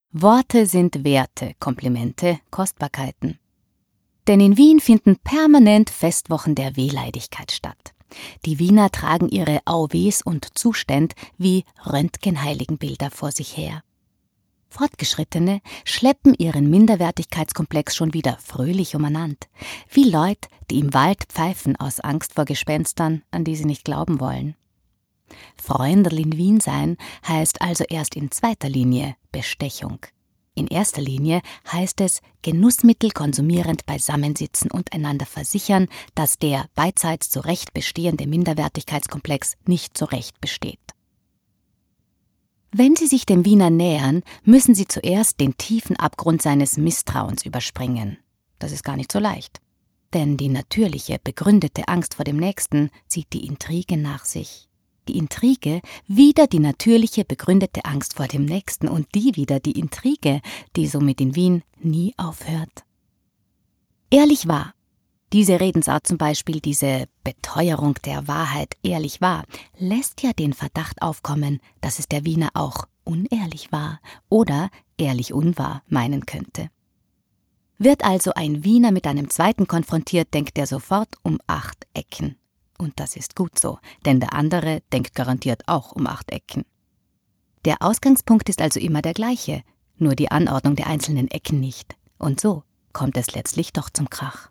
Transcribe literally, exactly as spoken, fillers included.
Worte sind Werte, Komplimente, Kostbarkeiten. Denn in Wien finden permanent Festwochen der Wehleidigkeit statt. Die Wiener tragen ihre Auwees und Zuständ wie Röntgenheiligenbilder vor sich her. Fortgeschrittene schleppen ihren Minderwertigkeitskomplex schon wieder fröhlich umeinander, wie Leute, die im Wald pfeifen aus Angst vor Gespenstern, an die sie nicht glauben wollen. Freunderl in Wien sein heißt also erst in zweiter Linie Bestechung. In erster Linie heißt es Genussmittel konsumierend beisammensitzen und einander versichern, dass der beidseits zu Recht bestehende Minderwertigkeitskomplex nicht zu Recht besteht. Wenn Sie sich dem Wiener nähern, müssen Sie zuerst den tiefen Abgrund seines Misstrauens überspringen. Das ist gar nicht so leicht. Denn die natürliche, begründete Angst vor dem Nächsten zieht die Intrige nach sich. Die Intrige wieder die natürliche, begründete Angst vor dem Nächsten und die wieder die Intrige, die somit in Wien nie aufhört. Ehrlich wahr. Diese Redensart zum Beispiel, diese Beteuerung der Wahrheit ehrlich wahr, lässt ja den Verdacht aufkommen, dass es der Wiener auch unehrlich wahr oder ehrlich unwahr meinen könnte. Wird also ein Wiener mit einem Zweiten konfrontiert, denkt er sofort um acht Ecken. Und das ist gut so, denn der andere denkt garantiert auch um acht Ecken. Der Ausgangspunkt ist also immer der gleiche, nur die Anordnung der einzelnen Ecken nicht. Und so kommt es letztlich doch zum Krach.